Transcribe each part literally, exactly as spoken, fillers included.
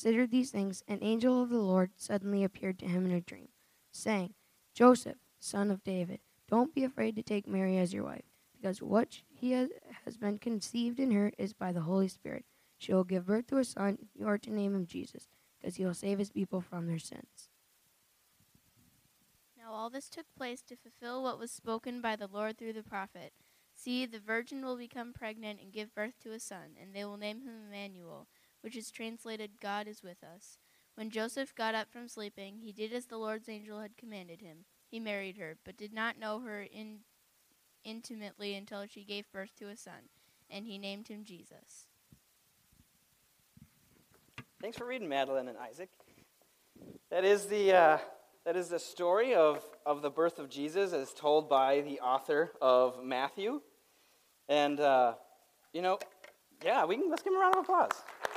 considered these things, an angel of the Lord suddenly appeared to him in a dream, saying, Joseph, son of David, don't be afraid to take Mary as your wife, because what he has, has been conceived in her is by the Holy Spirit. She will give birth to a son. You are to name him Jesus, because he will save his people from their sins. Now all this took place to fulfill what was spoken by the Lord through the prophet. See, the virgin will become pregnant and give birth to a son, and they will name him Emmanuel, which is translated, God is with us. When Joseph got up from sleeping, he did as the Lord's angel had commanded him. He married her, but did not know her in, intimately until she gave birth to a son, and he named him Jesus. Thanks for reading, Madeline and Isaac. That is the uh, that is the story of, of the birth of Jesus as told by the author of Matthew. And, uh, you know, yeah, we can, let's give him a round of applause.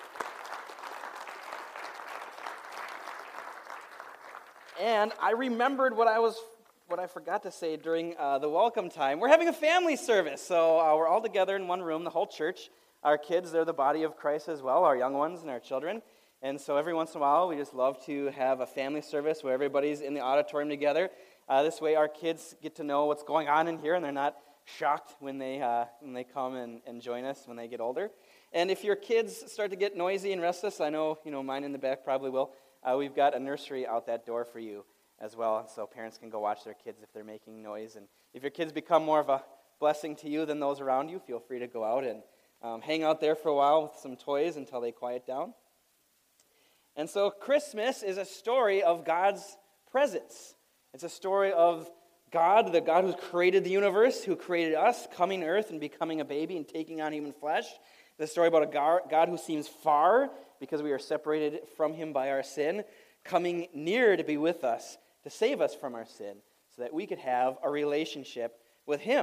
And I remembered what I was, what I forgot to say during uh, the welcome time. We're having a family service, so uh, we're all together in one room, the whole church. Our kids, they're the body of Christ as well, our young ones and our children. And so every once in a while, we just love to have a family service where everybody's in the auditorium together. Uh, this way, our kids get to know what's going on in here, and they're not shocked when they uh, when they come and, and join us when they get older. And if your kids start to get noisy and restless, I know you know mine in the back probably will. Uh, we've got a nursery out that door for you as well, so parents can go watch their kids if they're making noise. And if your kids become more of a blessing to you than those around you, feel free to go out and um, hang out there for a while with some toys until they quiet down. And so Christmas is a story of God's presence. It's a story of God, the God who created the universe, who created us, coming to earth and becoming a baby and taking on human flesh. It's a story about a God who seems far because we are separated from him by our sin, coming near to be with us, to save us from our sin, so that we could have a relationship with him.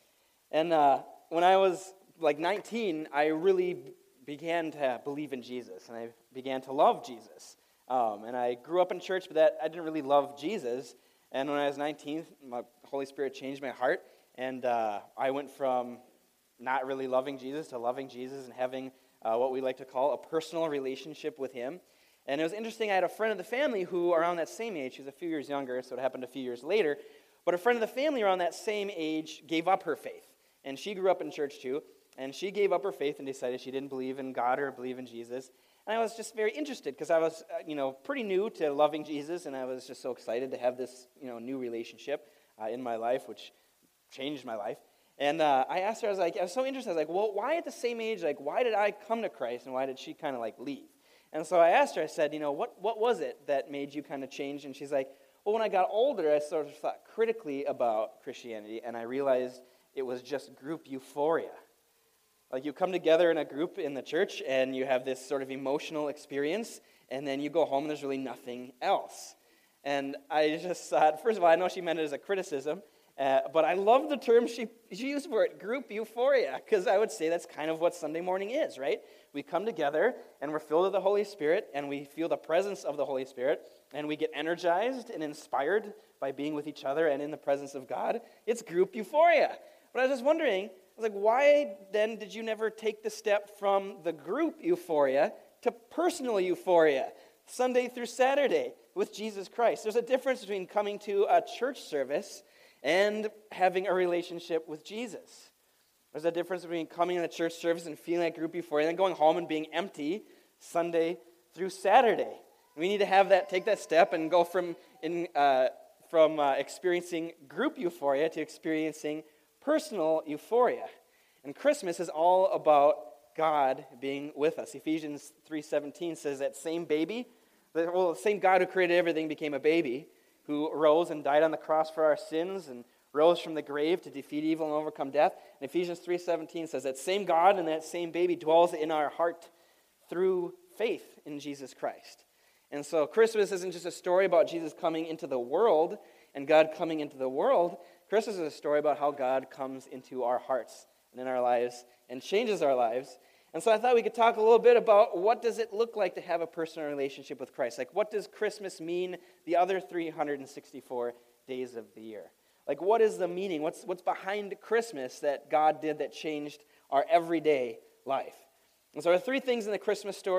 And uh, when I was like nineteen, I really began to believe in Jesus, and I began to love Jesus. Um, and I grew up in church, but that I didn't really love Jesus. And when I was nineteen, my Holy Spirit changed my heart, and uh, I went from not really loving Jesus to loving Jesus and having uh, what we like to call a personal relationship with him. And it was interesting, I had a friend of the family who, around that same age, she was a few years younger, so it happened a few years later, but a friend of the family around that same age gave up her faith. And she grew up in church too, and she gave up her faith and decided she didn't believe in God or believe in Jesus. And I was just very interested because I was, uh, you know, pretty new to loving Jesus, and I was just so excited to have this, you know, new relationship uh, in my life, which changed my life. And uh, I asked her, I was like, I was so interested. I was like, well, why at the same age, like, why did I come to Christ, and why did she kind of like leave? And so I asked her, I said, you know, what what was it that made you kind of change? And she's like, well, when I got older, I sort of thought critically about Christianity, and I realized it was just group euphoria. Like you come together in a group in the church and you have this sort of emotional experience, and then you go home and there's really nothing else. And I just thought, first of all, I know she meant it as a criticism, uh, but I love the term she, she used for it, group euphoria, because I would say that's kind of what Sunday morning is, right? We come together and we're filled with the Holy Spirit and we feel the presence of the Holy Spirit and we get energized and inspired by being with each other and in the presence of God. It's group euphoria. But I was just wondering, I was like, why then did you never take the step from the group euphoria to personal euphoria, Sunday through Saturday with Jesus Christ? There's a difference between coming to a church service and having a relationship with Jesus. There's a difference between coming to the church service and feeling that group euphoria and then going home and being empty Sunday through Saturday. We need to have that, take that step and go from in uh, from uh, experiencing group euphoria to experiencing personal euphoria. And Christmas is all about God being with us. Ephesians three seventeen says that same baby, well, the same God who created everything became a baby, who rose and died on the cross for our sins and rose from the grave to defeat evil and overcome death. And Ephesians three seventeen says that same God and that same baby dwells in our heart through faith in Jesus Christ. And so Christmas isn't just a story about Jesus coming into the world and God coming into the world. Christmas is a story about how God comes into our hearts and in our lives and changes our lives. And so I thought we could talk a little bit about what does it look like to have a personal relationship with Christ? Like, what does Christmas mean the other three hundred sixty-four days of the year? Like, what is the meaning? What's, what's behind Christmas that God did that changed our everyday life? And so there are three things in the Christmas story.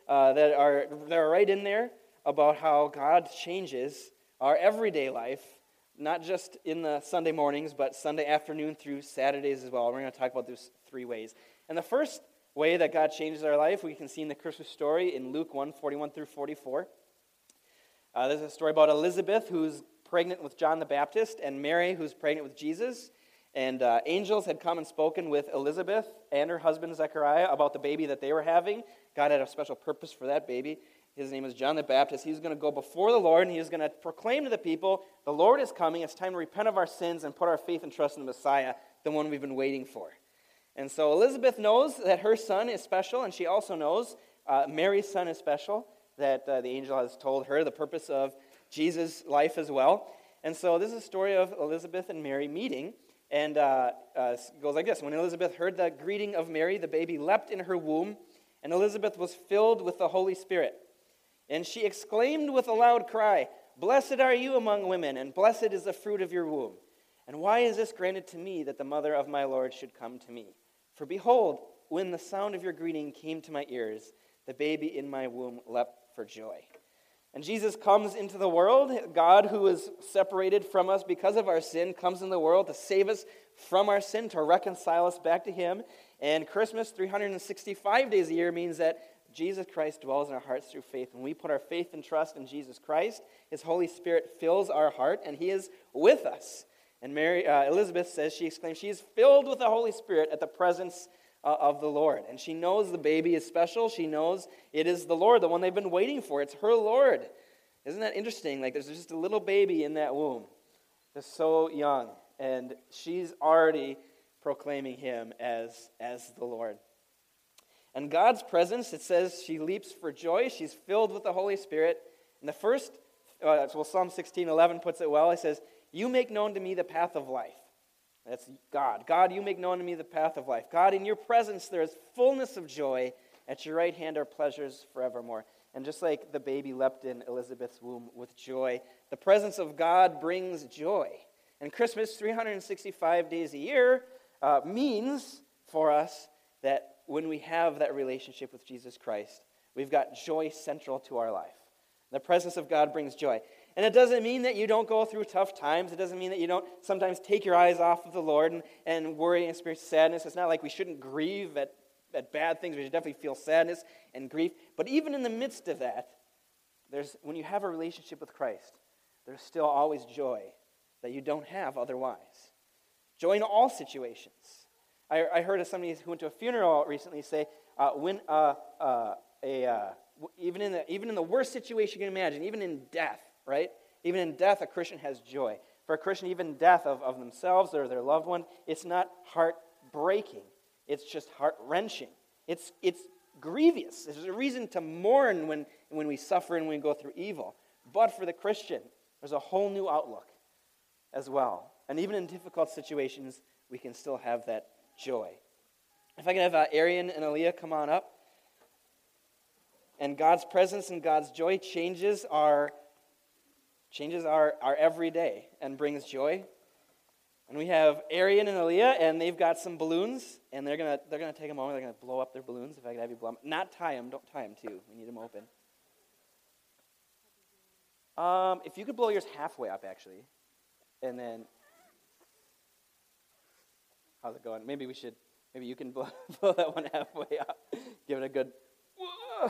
uh, that are that are right in there about how God changes our everyday life, not just in the Sunday mornings, but Sunday afternoon through Saturdays as well. We're going to talk about those three ways. And the first way that God changes our life, we can see in the Christmas story in Luke one, forty-one through forty-four. Uh, there's a story about Elizabeth, who's pregnant with John the Baptist, and Mary, who's pregnant with Jesus. And uh, angels had come and spoken with Elizabeth and her husband Zechariah about the baby that they were having. God had a special purpose for that baby. His name is John the Baptist. He was going to go before the Lord, and he was going to proclaim to the people, the Lord is coming. It's time to repent of our sins and put our faith and trust in the Messiah, the one we've been waiting for. And so Elizabeth knows that her son is special, and she also knows uh, Mary's son is special, that uh, the angel has told her the purpose of Jesus' life as well. And so this is a story of Elizabeth and Mary meeting, and uh, uh, it goes like this. When Elizabeth heard the greeting of Mary, the baby leapt in her womb, and Elizabeth was filled with the Holy Spirit. And she exclaimed with a loud cry, "Blessed are you among women, and blessed is the fruit of your womb. And why is this granted to me, that the mother of my Lord should come to me? For behold, when the sound of your greeting came to my ears, the baby in my womb leapt for joy." And Jesus comes into the world. God, who is separated from us because of our sin, comes in the world to save us from our sin, to reconcile us back to him. And Christmas, three hundred sixty-five days a year, means that Jesus Christ dwells in our hearts through faith. When we put our faith and trust in Jesus Christ, his Holy Spirit fills our heart, and he is with us. And Mary uh, Elizabeth says, she exclaims, she is filled with the Holy Spirit at the presence uh, of the Lord. And she knows the baby is special. She knows it is the Lord, the one they've been waiting for. It's her Lord. Isn't that interesting? Like, there's just a little baby in that womb, just so young, and she's already proclaiming him as, as the Lord. And God's presence, it says she leaps for joy. She's filled with the Holy Spirit. And the first, uh, well, Psalm sixteen eleven puts it well. It says, "You make known to me the path of life." That's God. God, you make known to me the path of life. God, in your presence there is fullness of joy. At your right hand are pleasures forevermore. And just like the baby leapt in Elizabeth's womb with joy, the presence of God brings joy. And Christmas, three hundred sixty-five days a year, uh, means for us that when we have that relationship with Jesus Christ, we've got joy central to our life. The presence of God brings joy. And it doesn't mean that you don't go through tough times. It doesn't mean that you don't sometimes take your eyes off of the Lord and, and worry and experience sadness. It's not like we shouldn't grieve at, at bad things. We should definitely feel sadness and grief. But even in the midst of that, there's when you have a relationship with Christ, there's still always joy that you don't have otherwise. Joy in all situations. I, I heard of somebody who went to a funeral recently say, uh, when uh, uh, a uh, even in the even in the worst situation you can imagine, even in death, right? Even in death, a Christian has joy. For a Christian, even death of, of themselves or their loved one, it's not heartbreaking. It's just heart-wrenching. It's it's grievous. There's a reason to mourn when, when we suffer and when we go through evil. But for the Christian, there's a whole new outlook as well. And even in difficult situations, we can still have that joy. If I can have uh, Arian and Aaliyah come on up. And God's presence and God's joy changes our changes our, our everyday and brings joy. And we have Arian and Aaliyah, and they've got some balloons, and they're gonna they're gonna take a moment. They're gonna blow up their balloons. If I could have you blow them, not tie them. Don't tie them too. We need them open. Um, if you could blow yours halfway up, actually, and then how's it going? Maybe we should. Maybe you can blow, blow that one halfway up. Give it a good. Whoa.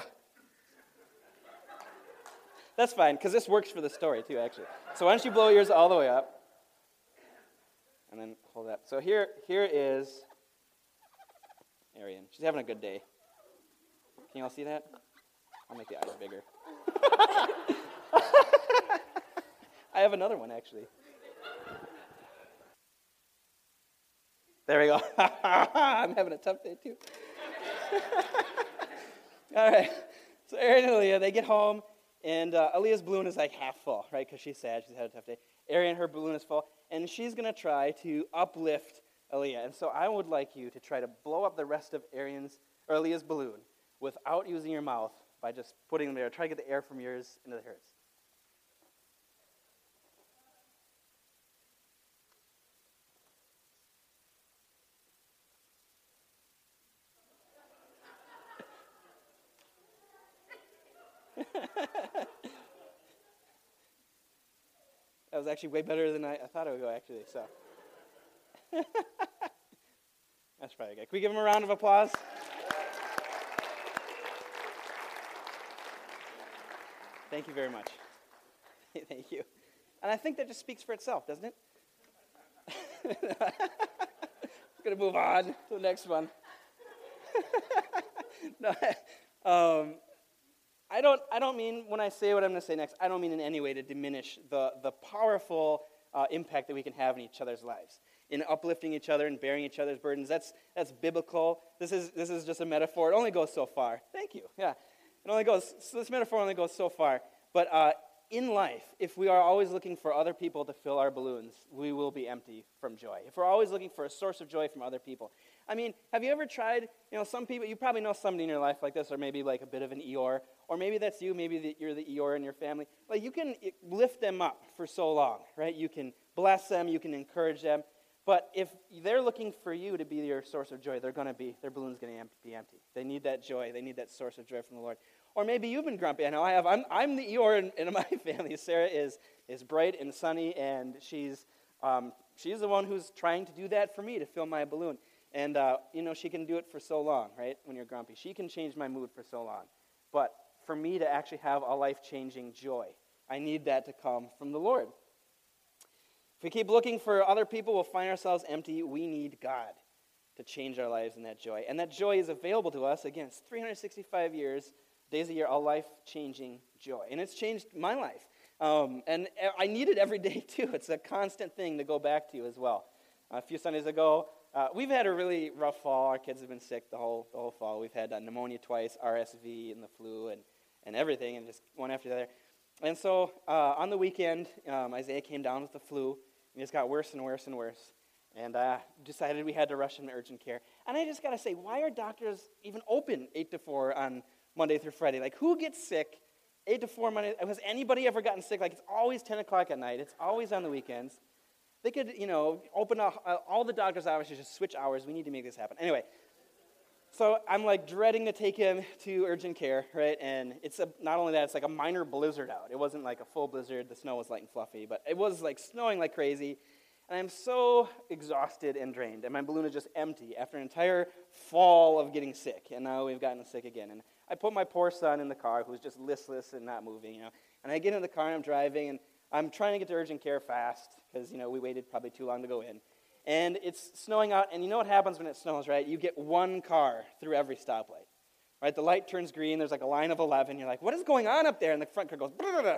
That's fine, because this works for the story too, actually. So why don't you blow yours all the way up, and then hold that. So here, here is Arian. She's having a good day. Can you all see that? I'll make the eyes bigger. I have another one, actually. There we go. I'm having a tough day, too. All right. So Arian and Aaliyah, they get home, and uh, Aaliyah's balloon is like half full, right? Because she's sad. She's had a tough day. Arian, her balloon is full, and she's going to try to uplift Aaliyah. And so I would like you to try to blow up the rest of Arian's or Aaliyah's balloon without using your mouth by just putting them there. Try to get the air from yours into hers. That was actually way better than I, I thought it would go, actually. So that's probably good. Can we give him a round of applause? Thank you very much. Thank you. And I think that just speaks for itself, doesn't it? I'm going to move on to the next one. no, um, I don't I don't mean, when I say what I'm going to say next, I don't mean in any way to diminish the, the powerful uh, impact that we can have in each other's lives, in uplifting each other and bearing each other's burdens. That's that's biblical. This is this is just a metaphor. It only goes so far. Thank you. Yeah. It only goes, so this metaphor only goes so far. But uh, in life, if we are always looking for other people to fill our balloons, we will be empty from joy. If we're always looking for a source of joy from other people. I mean, have you ever tried, you know, some people, you probably know somebody in your life like this, or maybe like a bit of an Eeyore, or maybe that's you, maybe the, you're the Eeyore in your family. Like, you can lift them up for so long, right? You can bless them, you can encourage them. But if they're looking for you to be your source of joy, they're going to be, their balloon's going to be empty. They need that joy. They need that source of joy from the Lord. Or maybe you've been grumpy. I know I have. I'm, I'm the Eeyore in, in my family. Sarah is is bright and sunny, and she's um, she's the one who's trying to do that for me, to fill my balloon. And, uh, you know, she can do it for so long, right, when you're grumpy. She can change my mood for so long. But for me to actually have a life-changing joy, I need that to come from the Lord. If we keep looking for other people, we'll find ourselves empty. We need God to change our lives in that joy. And that joy is available to us, again, it's three hundred sixty-five years, days a year, a life-changing joy. And it's changed my life. Um, and I need it every day, too. It's a constant thing to go back to as well. A few Sundays ago, uh, we've had a really rough fall. Our kids have been sick the whole the whole fall. We've had uh, pneumonia twice, R S V, and the flu, and, and everything, and just one after the other. And so uh, on the weekend, um, Isaiah came down with the flu, and it just got worse and worse and worse. And uh, decided we had to rush him to urgent care. And I just got to say, why are doctors even open eight to four on Monday through Friday? Like, who gets sick eight to four Monday? Has anybody ever gotten sick? Like, it's always ten o'clock at night. It's always on the weekends. They could, you know, open up, uh, all the doctors' offices, just switch hours. We need to make this happen. Anyway, so I'm, like, dreading to take him to urgent care, right? And it's a, not only that, it's like a minor blizzard out. It wasn't like a full blizzard. The snow was light and fluffy, but it was, like, snowing like crazy. And I'm so exhausted and drained, and my balloon is just empty after an entire fall of getting sick, and now we've gotten sick again. And I put my poor son in the car, who's just listless and not moving, you know. And I get in the car, and I'm driving, and I'm trying to get to urgent care fast, because, you know, we waited probably too long to go in. And it's snowing out, and you know what happens when it snows, right? You get one car through every stoplight, right? The light turns green, there's like a line of eleven, you're like, what is going on up there? And the front car goes,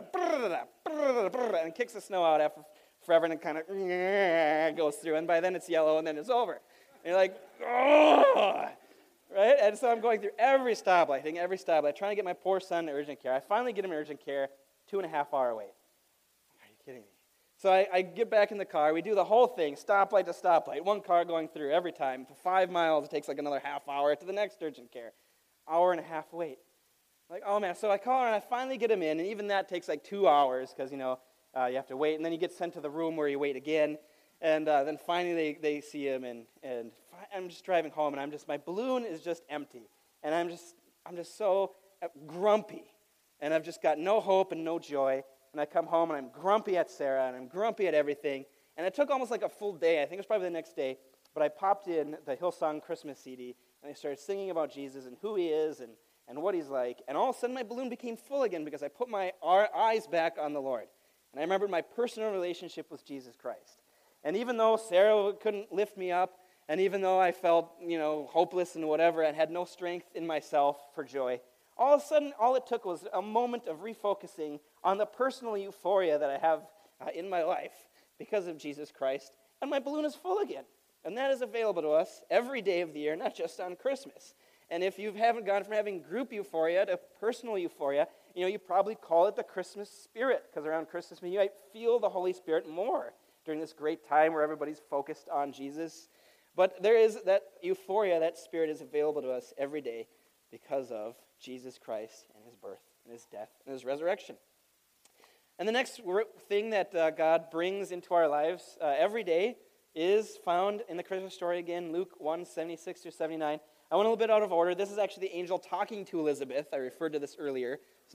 and kicks the snow out after forever, and it kind of goes through, and by then it's yellow, and then it's over. And you're like, oh, right? And so I'm going through every stoplight, hitting every stoplight, trying to get my poor son to urgent care. I finally get him to urgent care, two and a half hour wait. Are you kidding me? So I, I get back in the car. We do the whole thing, stoplight to stoplight, one car going through every time. For five miles, it takes like another half hour to the next urgent care. Hour and a half wait. Like, oh, man. So I call her, and I finally get him in, and even that takes like two hours because, you know, uh, you have to wait. And then he gets sent to the room where you wait again. And uh, then finally they, they see him, and, and fi- I'm just driving home, and I'm just, my balloon is just empty. And I'm just, I'm just so grumpy. And I've just got no hope and no joy. And I come home, and I'm grumpy at Sarah, and I'm grumpy at everything. And it took almost like a full day. I think it was probably the next day. But I popped in the Hillsong Christmas C D, and I started singing about Jesus and who he is and, and what he's like. And all of a sudden, my balloon became full again because I put my eyes back on the Lord. And I remembered my personal relationship with Jesus Christ. And even though Sarah couldn't lift me up, and even though I felt, you know, hopeless and whatever, and had no strength in myself for joy, all of a sudden, all it took was a moment of refocusing on the personal euphoria that I have uh, in my life because of Jesus Christ, and my balloon is full again. And that is available to us every day of the year, not just on Christmas. And if you haven't gone from having group euphoria to personal euphoria, you know, you probably call it the Christmas spirit, because around Christmas, you might feel the Holy Spirit more during this great time where everybody's focused on Jesus. But there is that euphoria, that spirit is available to us every day because of Jesus Christ and his birth and his death and his resurrection. And the next thing that uh, God brings into our lives uh, every day is found in the Christmas story again, Luke one, seventy-six through seventy-nine. I went a little bit out of order. This is actually the angel talking to Elizabeth. I referred to this earlier. It's now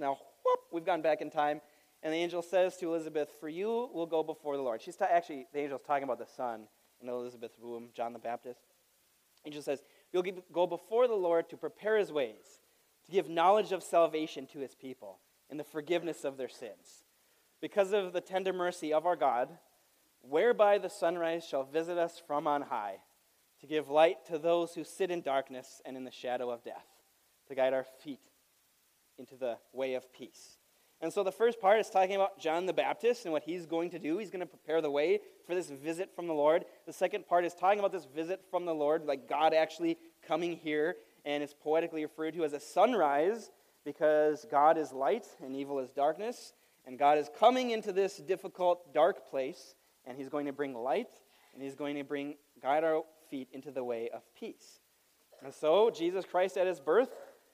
whoop, we've gone back in time. And the angel says to Elizabeth, for you will go before the Lord. She's ta- actually, the angel's talking about the son in Elizabeth's womb, John the Baptist. The angel says, you'll go before the Lord to prepare his ways, to give knowledge of salvation to his people and the forgiveness of their sins. Because of the tender mercy of our God, whereby the sunrise shall visit us from on high, to give light to those who sit in darkness and in the shadow of death, to guide our feet into the way of peace. And so the first part is talking about John the Baptist and what he's going to do. He's going to prepare the way for this visit from the Lord. The second part is talking about this visit from the Lord, like God actually coming here, and it's poetically referred to as a sunrise because God is light and evil is darkness, and God is coming into this difficult, dark place, and he's going to bring light, and he's going to bring guide our feet into the way of peace. And so Jesus Christ at his birth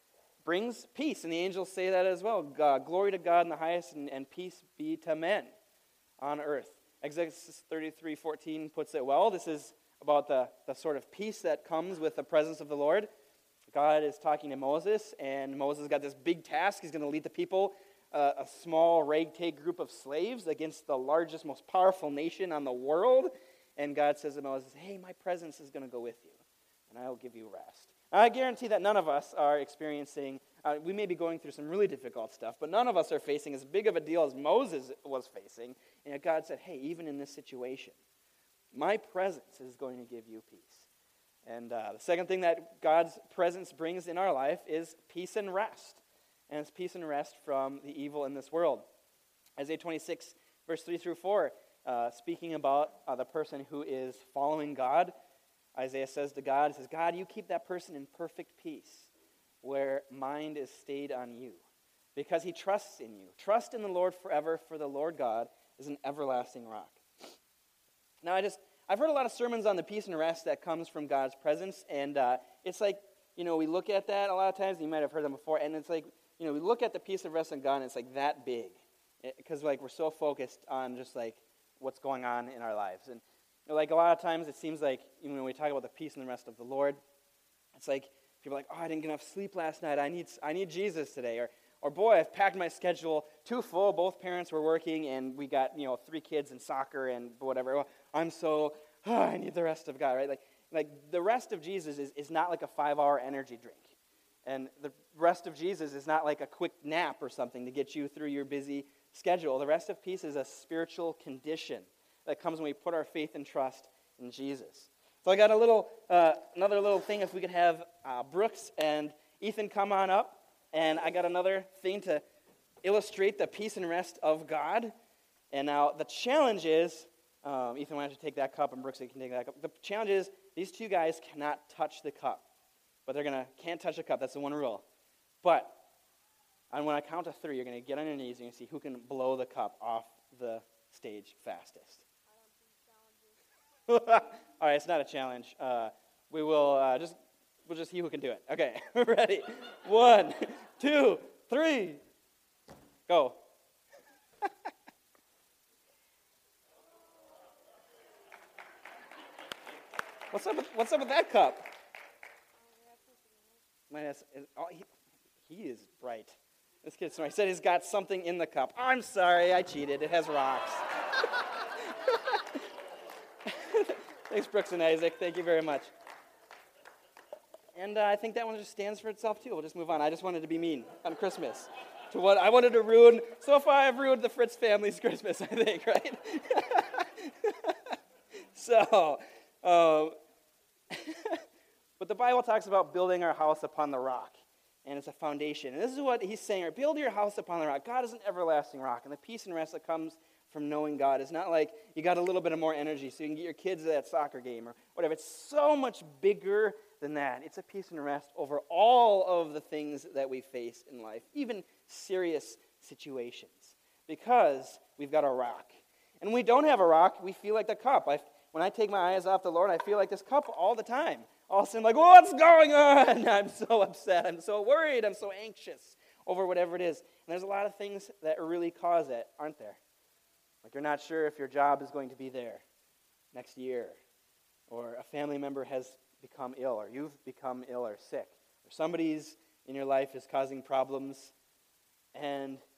brings peace, and the angels say that as well. God, glory to God in the highest, and, and peace be to men on earth. Exodus thirty-three fourteen puts it well. This is about the, the sort of peace that comes with the presence of the Lord. God is talking to Moses, and Moses got this big task. He's going to lead the people, uh, a small ragtag group of slaves, against the largest, most powerful nation on the world. And God says to Moses, hey, my presence is going to go with you, and I will give you rest. I guarantee that none of us are experiencing, uh, we may be going through some really difficult stuff, but none of us are facing as big of a deal as Moses was facing. And yet God said, hey, even in this situation, my presence is going to give you peace. And uh, the second thing that God's presence brings in our life is peace and rest. And it's peace and rest from the evil in this world. Isaiah twenty-six, verse three through four, uh, speaking about uh, the person who is following God, Isaiah says to God, he says, God, you keep that person in perfect peace where mind is stayed on you because he trusts in you. Trust in the Lord forever, for the Lord God is an everlasting rock. Now, I just, I've heard a lot of sermons on the peace and rest that comes from God's presence, and uh, it's like, you know, we look at that a lot of times, and you might have heard them before, and it's like, you know, we look at the peace and rest in God, and it's like that big, because like we're so focused on just like what's going on in our lives. And like a lot of times it seems like, you know, when we talk about the peace and the rest of the Lord, it's like people are like, oh, I didn't get enough sleep last night. I need I need Jesus today. Or, or boy, I've packed my schedule too full. Both parents were working, and we got, you know, three kids in soccer and whatever. Oh, I'm so, oh, I need the rest of God, right? Like, like the rest of Jesus is, is not like a five-hour energy drink. And the rest of Jesus is not like a quick nap or something to get you through your busy schedule. The rest of peace is a spiritual condition that comes when we put our faith and trust in Jesus. So I got a little, uh, another little thing. If we could have uh, Brooks and Ethan come on up, and I got another thing to illustrate the peace and rest of God. And now the challenge is, um, Ethan, why don't you take that cup, and Brooks, you can take that cup. The challenge is these two guys cannot touch the cup, but they're gonna can't touch the cup. That's the one rule. But and when I count to three, you're gonna get on your knees and you're gonna see who can blow the cup off the stage fastest. All right, it's not a challenge. Uh, we will uh, just we'll just see who can do it. Okay, ready? One, two, three, go. What's up? With, what's up with that cup? Minus, oh, he, he is bright. This kid's smart. He said he's got something in the cup. I'm sorry, I cheated. It has rocks. Thanks, Brooks and Isaac. Thank you very much. And uh, I think that one just stands for itself, too. We'll just move on. I just wanted to be mean on Christmas. To what I wanted to ruin. So far, I've ruined the Fritz family's Christmas, I think, right? so, um, but the Bible talks about building our house upon the rock. And it's a foundation. And this is what he's saying. Build your house upon the rock. God is an everlasting rock. And the peace and rest that comes from knowing God is not like you got a little bit of more energy so you can get your kids to that soccer game or whatever. It's so much bigger than that. It's a peace and rest over all of the things that we face in life, even serious situations, because we've got a rock. And when we don't have a rock, we feel like the cup. I, when I take my eyes off the Lord, I feel like this cup all the time. All of a sudden, like, what's going on? I'm so upset. I'm so worried. I'm so anxious over whatever it is. And there's a lot of things that really cause it, aren't there? Like you're not sure if your job is going to be there next year, or a family member has become ill, or you've become ill or sick, or somebody's in your life is causing problems, and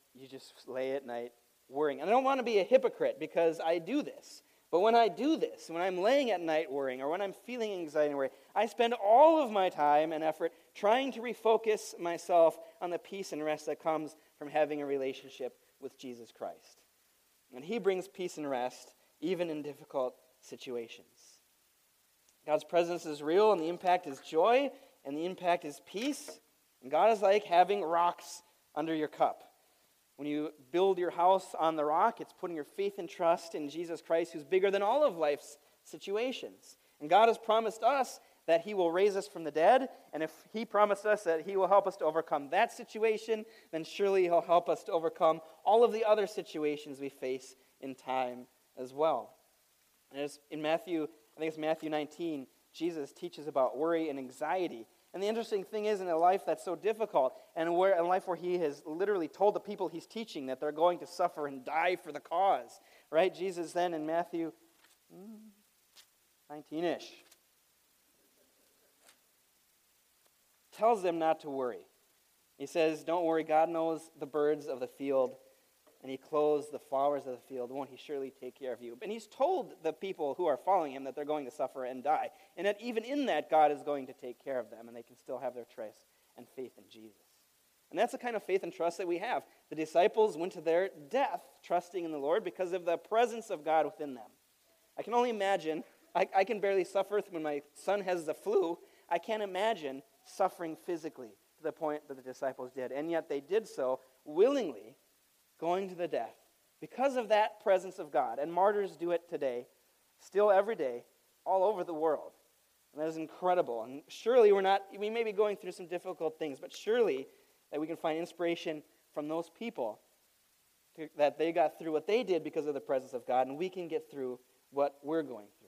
you just lay at night worrying. And I don't want to be a hypocrite because I do this. But when I do this, when I'm laying at night worrying, or when I'm feeling anxiety and worry, I spend all of my time and effort trying to refocus myself on the peace and rest that comes from having a relationship with Jesus Christ. And he brings peace and rest even in difficult situations. God's presence is real, and the impact is joy, and the impact is peace. And God is like having rocks under your cup. When you build your house on the rock, it's putting your faith and trust in Jesus Christ, who's bigger than all of life's situations. And God has promised us that he will raise us from the dead, and if he promised us that he will help us to overcome that situation, then surely he'll help us to overcome all of the other situations we face in time as well. And as in Matthew, I think it's Matthew nineteen, Jesus teaches about worry and anxiety. And the interesting thing is, in a life that's so difficult, and where a life where he has literally told the people he's teaching that they're going to suffer and die for the cause, right? Jesus then in Matthew nineteen-ish tells them not to worry. He says, don't worry, God knows the birds of the field, and he clothes the flowers of the field. Won't he surely take care of you? And he's told the people who are following him that they're going to suffer and die. And that even in that, God is going to take care of them, and they can still have their trust and faith in Jesus. And that's the kind of faith and trust that we have. The disciples went to their death trusting in the Lord because of the presence of God within them. I can only imagine, I, I can barely suffer when my son has the flu. I can't imagine suffering physically to the point that the disciples did. And yet they did so willingly, going to the death because of that presence of God. And martyrs do it today, still every day, all over the world. And that is incredible. And surely we're not, we may be going through some difficult things, but surely that we can find inspiration from those people to, that they got through what they did because of the presence of God, and we can get through what we're going through.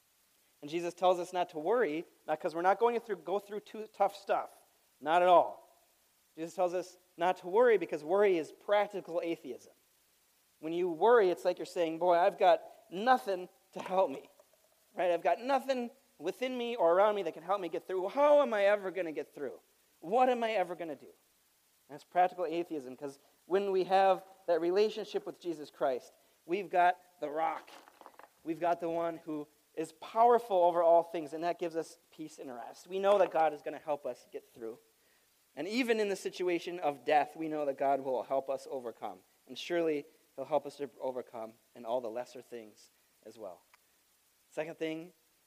And Jesus tells us not to worry, not because we're not going through go through too tough stuff. Not at all. Jesus tells us not to worry because worry is practical atheism. When you worry, it's like you're saying, boy, I've got nothing to help me. Right? I've got nothing within me or around me that can help me get through. How am I ever going to get through? What am I ever going to do? And it's practical atheism because when we have that relationship with Jesus Christ, we've got the rock. We've got the one who is powerful over all things, and that gives us peace and rest. We know that God is going to help us get through. And even in the situation of death, we know that God will help us overcome. And surely he'll help us to overcome in all the lesser things as well. Second thing,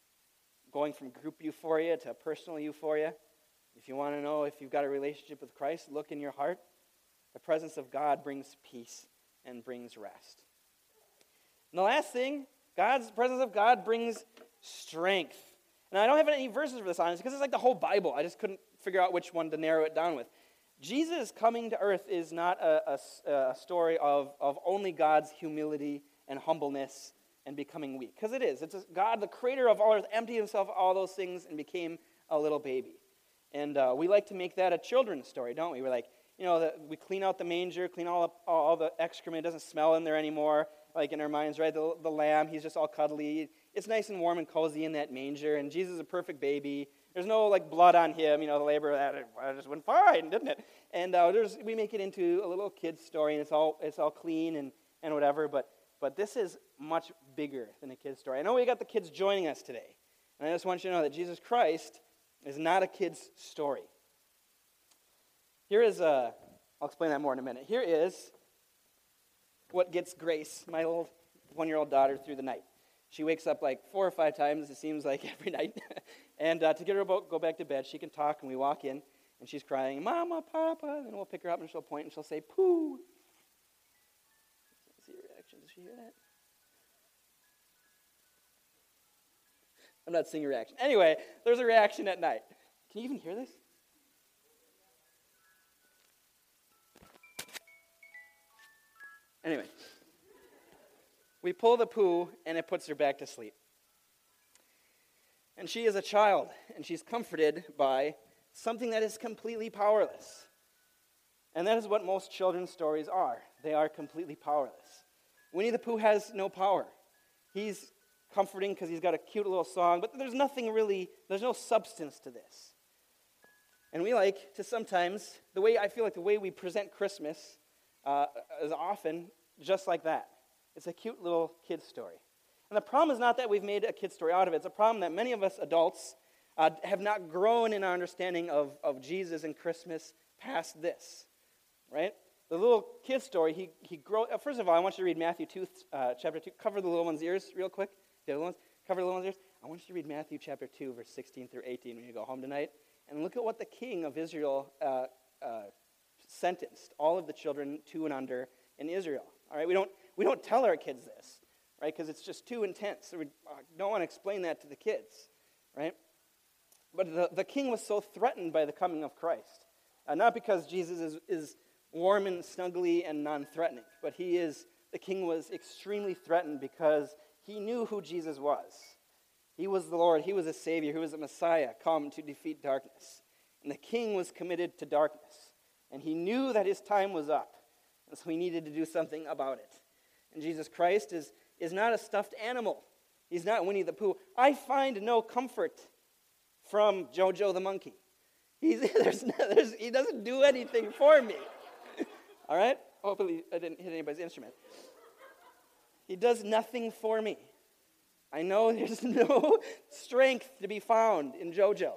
going from group euphoria to personal euphoria. If you want to know if you've got a relationship with Christ, look in your heart. The presence of God brings peace and brings rest. And the last thing, God's presence of God brings strength. And I don't have any verses for this on this because it's like the whole Bible. I just couldn't figure out which one to narrow it down with. Jesus coming to earth is not a, a, a story of, of only God's humility and humbleness and becoming weak. Because it is. It's God, the creator of all earth, emptied himself of all those things and became a little baby. And uh, we like to make that a children's story, don't we? We're like, you know, the, we clean out the manger, clean all, up, all, all the excrement. It doesn't smell in there anymore, like in our minds, right? The, the lamb, he's just all cuddly. It's nice and warm and cozy in that manger. And Jesus is a perfect baby. There's no, like, blood on him. You know, the labor, that just went fine, didn't it? And uh, there's, we make it into a little kid's story, and it's all it's all clean and, and whatever. But but this is much bigger than a kid's story. I know we got the kids joining us today. And I just want you to know that Jesus Christ is not a kid's story. Here is, a, I'll explain that more in a minute. Here is what gets Grace, my old one-year-old daughter, through the night. She wakes up like four or five times, it seems like, every night. and uh, to get her to go back to bed, she can talk, and we walk in, and she's crying, Mama, Papa, and then we'll pick her up, and she'll point, and she'll say, Pooh. See her reaction. Does she hear that? I'm not seeing a reaction. Anyway, there's a reaction at night. Can you even hear this? Anyway, we pull the poo, and it puts her back to sleep. And she is a child, and she's comforted by something that is completely powerless. And that is what most children's stories are. They are completely powerless. Winnie the Pooh has no power. He's comforting because he's got a cute little song, but there's nothing really, there's no substance to this. And we like to sometimes, the way I feel like the way we present Christmas uh, is often just like that. It's a cute little kid's story. And the problem is not that we've made a kid's story out of it. It's a problem that many of us adults uh, have not grown in our understanding of, of Jesus and Christmas past this, right? The little kid story, he he grow. Uh, first of all, I want you to read Matthew two, uh, chapter two. Cover the little one's ears real quick. The little ones, cover the little one's ears. I want you to read Matthew chapter two, verse sixteen through eighteen when you go home tonight. And look at what the king of Israel uh, uh, sentenced all of the children two and under in Israel. All right, we don't we don't tell our kids this, right? Because it's just too intense. So we uh, don't want to explain that to the kids, right? But the, the king was so threatened by the coming of Christ, uh, not because Jesus is is warm and snuggly and non-threatening, but he is, the king was extremely threatened because he knew who Jesus was. He was the Lord, he was a Savior, he was a Messiah come to defeat darkness. And the king was committed to darkness. And he knew that his time was up, and so he needed to do something about it. And Jesus Christ is, is not a stuffed animal. He's not Winnie the Pooh. I find no comfort from Jojo the monkey. He's, there's, there's, he doesn't do anything for me. All right? Hopefully I didn't hit anybody's instrument. He does nothing for me. I know there's no strength to be found in JoJo.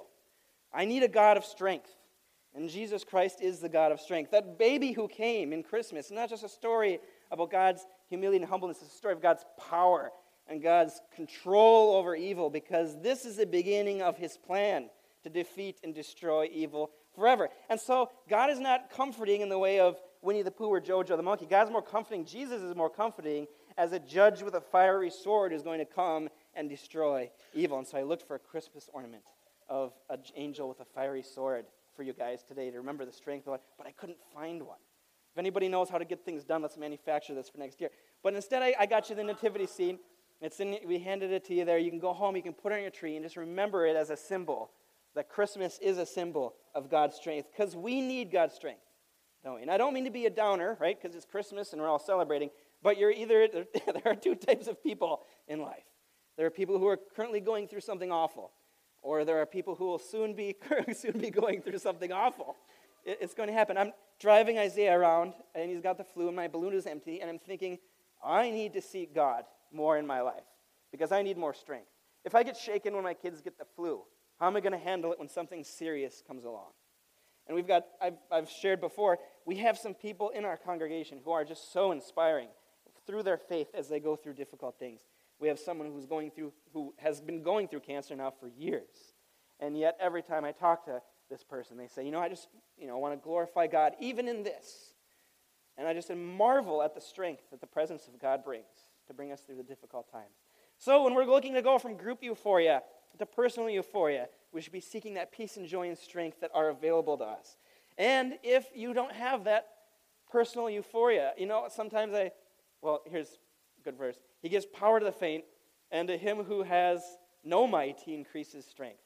I need a God of strength. And Jesus Christ is the God of strength. That baby who came in Christmas is not just a story about God's humility and humbleness. It's a story of God's power and God's control over evil, because this is the beginning of his plan to defeat and destroy evil forever. And so God is not comforting in the way of Winnie the Pooh or Jojo the monkey. God's more comforting. Jesus is more comforting as a judge with a fiery sword who's going to come and destroy evil. And so I looked for a Christmas ornament of an angel with a fiery sword for you guys today to remember the strength of it, but I couldn't find one. If anybody knows how to get things done, let's manufacture this for next year. But instead, I, I got you the nativity scene. It's in, we handed it to you there. You can go home, you can put it on your tree, and just remember it as a symbol, that Christmas is a symbol of God's strength, because we need God's strength, don't we? And I don't mean to be a downer, right, because it's Christmas and we're all celebrating, but you're either, there are two types of people in life. There are people who are currently going through something awful, or there are people who will soon be soon be going through something awful. It, it's going to happen. I'm driving Isaiah around, and he's got the flu, and my balloon is empty, and I'm thinking, I need to seek God more in my life, because I need more strength. If I get shaken when my kids get the flu, how am I going to handle it when something serious comes along? And we've got, I've, I've shared before, we have some people in our congregation who are just so inspiring through their faith as they go through difficult things. We have someone who's going through, who has been going through cancer now for years. And yet every time I talk to this person, they say, you know, I just, you know, want to glorify God even in this. And I just marvel at the strength that the presence of God brings to bring us through the difficult times. So when we're looking to go from group euphoria to personal euphoria, we should be seeking that peace and joy and strength that are available to us. And if you don't have that personal euphoria, you know, sometimes I, well, here's a good verse. He gives power to the faint, and to him who has no might, he increases strength.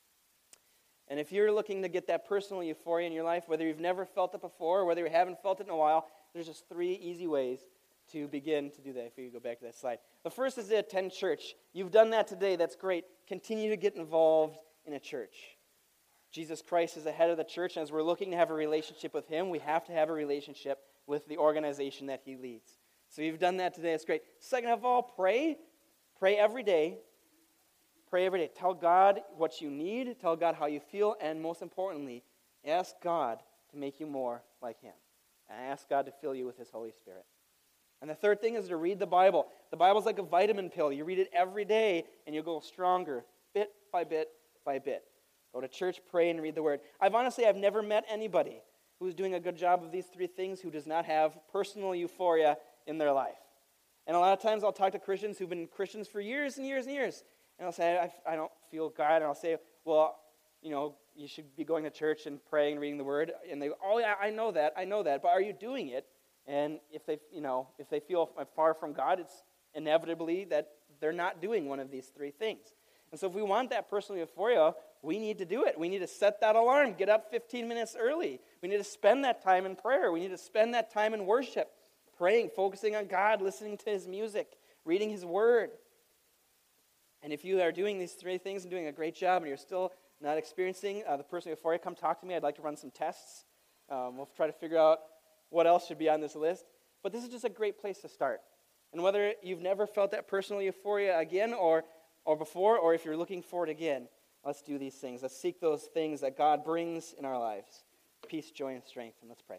And if you're looking to get that personal euphoria in your life, whether you've never felt it before or whether you haven't felt it in a while, there's just three easy ways to begin to do that. If you go back to that slide. The first is to attend church. You've done that today. That's great. Continue to get involved in a church. Jesus Christ is the head of the church, and as we're looking to have a relationship with him, we have to have a relationship with the organization that he leads. So you've done that today. That's great. Second of all, pray. Pray every day. Pray every day. Tell God what you need. Tell God how you feel. And most importantly, ask God to make you more like him. And ask God to fill you with his Holy Spirit. And the third thing is to read the Bible. The Bible's like a vitamin pill. You read it every day, and you'll go stronger, bit by bit by bit. Go to church, pray, and read the Word. I've honestly, I've never met anybody who's doing a good job of these three things who does not have personal euphoria in their life. And a lot of times I'll talk to Christians who've been Christians for years and years and years, and I'll say, I, I don't feel God, and I'll say, well, you know, you should be going to church and praying and reading the Word. And they go, oh, yeah, I know that, I know that, but are you doing it? And if they, you know, if they feel far from God, it's inevitably that they're not doing one of these three things. And so if we want that personal euphoria, we need to do it. We need to set that alarm, get up fifteen minutes early. We need to spend that time in prayer. We need to spend that time in worship, praying, focusing on God, listening to his music, reading his word. And if you are doing these three things and doing a great job and you're still not experiencing uh, the personal euphoria, come talk to me. I'd like to run some tests. Um, we'll try to figure out what else should be on this list. But this is just a great place to start. And whether you've never felt that personal euphoria again or, or before, or if you're looking for it again, let's do these things. Let's seek those things that God brings in our lives. Peace, joy, and strength. And let's pray.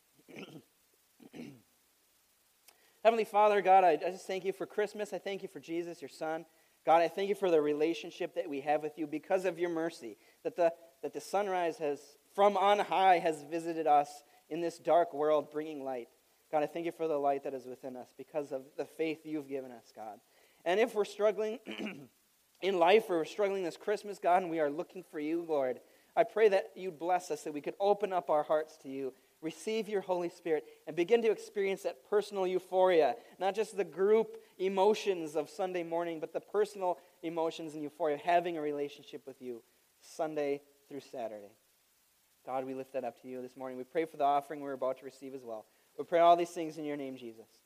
Heavenly Father, God, I, I just thank you for Christmas. I thank you for Jesus, your Son. God, I thank you for the relationship that we have with you because of your mercy, that the, that the sunrise has, from on high, has visited us in this dark world, bringing light. God, I thank you for the light that is within us because of the faith you've given us, God. And if we're struggling in life or we're struggling this Christmas, God, and we are looking for you, Lord, I pray that you'd bless us, that we could open up our hearts to you, receive your Holy Spirit, and begin to experience that personal euphoria, not just the group emotions of Sunday morning, but the personal emotions and euphoria of having a relationship with you Sunday through Saturday. God, we lift that up to you this morning. We pray for the offering we're about to receive as well. We pray all these things in your name, Jesus.